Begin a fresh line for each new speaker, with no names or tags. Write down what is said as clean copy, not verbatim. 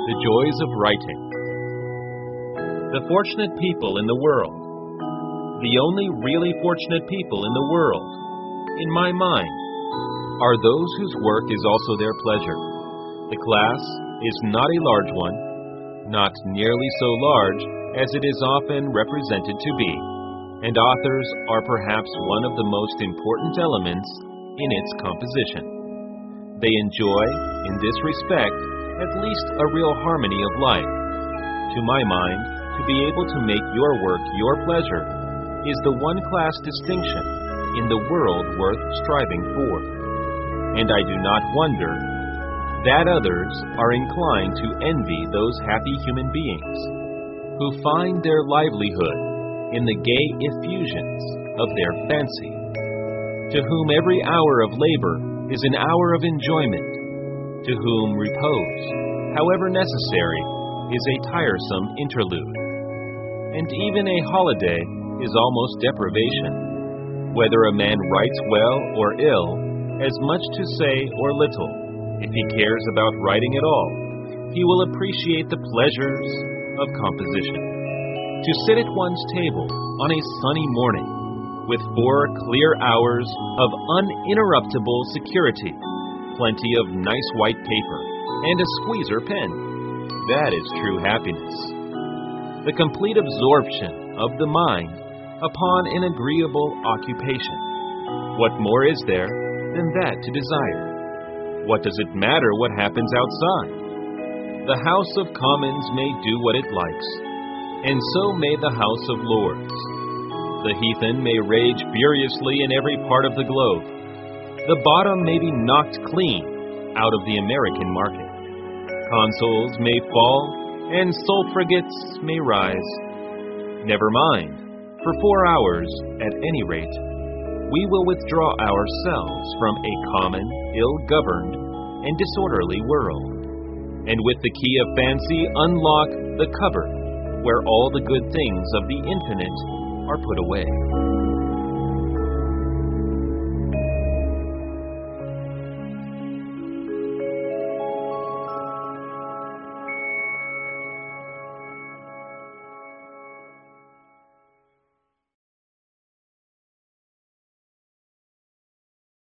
The joys of writing. The fortunate people in the world, the only really fortunate people in the world, in my mind, are those whose work is also their pleasure. The class is not a large one, not nearly so large as it is often represented to be, and authors are perhaps one of the most important elements in its composition. They enjoy, in this respect, at least a real harmony of life. To my mind, to be able to make your work your pleasure is the one class distinction in the world worth striving for. And I do not wonder that others are inclined to envy those happy human beings who find their livelihood in the gay effusions of their fancy, to whom every hour of labor is an hour of enjoyment, to whom repose, however necessary, is a tiresome interlude. And even a holiday is almost deprivation. Whether a man writes well or ill, as much to say or little, if he cares about writing at all, he will appreciate the pleasures of composition. To sit at one's table on a sunny morning, with 4 clear hours of uninterruptible security, plenty of nice white paper, and a squeezer pen, that is true happiness. The complete absorption of the mind upon an agreeable occupation. What more is there than that to desire? What does it matter what happens outside? The House of Commons may do what it likes, and so may the House of Lords. The heathen may rage furiously in every part of the globe. The bottom may be knocked clean out of the American market. Consols may fall, and suffragettes may rise. Never mind. For 4 hours, at any rate, we will withdraw ourselves from a common, ill-governed, and disorderly world, and with the key of fancy unlock the cupboard where all the good things of the infinite are put away.